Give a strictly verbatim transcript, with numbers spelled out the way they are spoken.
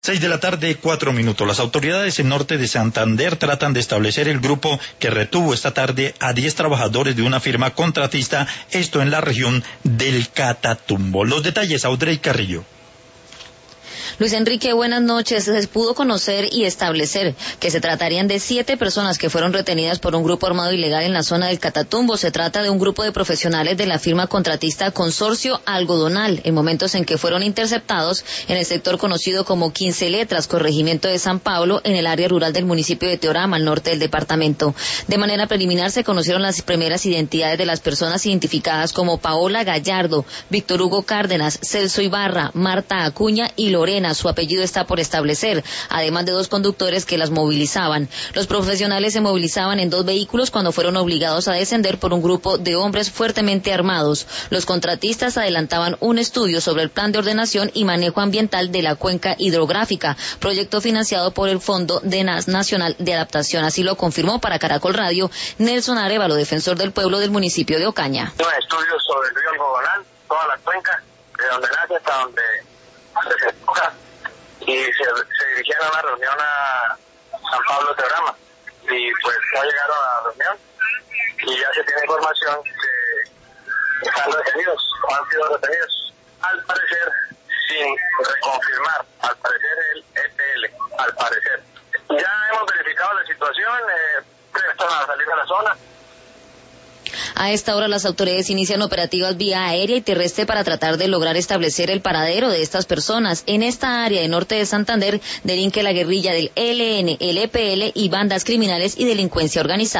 Seis de la tarde, cuatro minutos. Las autoridades en norte de Santander tratan de establecer el grupo que retuvo esta tarde a diez trabajadores de una firma contratista, esto en la región del Catatumbo. Los detalles, Audrey Carrillo. Luis Enrique, buenas noches. Se pudo conocer y establecer que se tratarían de siete personas que fueron retenidas por un grupo armado ilegal en la zona del Catatumbo. Se trata de un grupo de profesionales de la firma contratista Consorcio Algodonal, en momentos en que fueron interceptados en el sector conocido como Quince Letras, corregimiento de San Pablo, en el área rural del municipio de Teorama, al norte del departamento. De manera preliminar se conocieron las primeras identidades de las personas identificadas como Paola Gallardo, Víctor Hugo Cárdenas, Celso Ibarra, Marta Acuña y Lorena. Su apellido está por establecer, además de dos conductores que las movilizaban. Los profesionales se movilizaban en dos vehículos cuando fueron obligados a descender por un grupo de hombres fuertemente armados. Los contratistas adelantaban un estudio sobre el plan de ordenación y manejo ambiental de la cuenca hidrográfica, proyecto financiado por el Fondo de Nacional de Adaptación. Así lo confirmó para Caracol Radio Nelson Arévalo, defensor del pueblo del municipio de Ocaña. Un estudio sobre el río Algodonal, toda la cuenca, de donde nace hasta donde se toca, y se, se dirigieron a una reunión a San Pablo Teorama, y pues no llegaron a la reunión, y ya se tiene información que están retenidos, han sido retenidos, al parecer, sin reconfirmar, al parecer el E P L, al parecer. Ya hemos verificado la situación, eh, prestan a salir de la zona. A esta hora las autoridades inician operativas vía aérea y terrestre para tratar de lograr establecer el paradero de estas personas. En esta área de norte de Santander delinque la guerrilla del E L N, el E P L y bandas criminales y delincuencia organizada.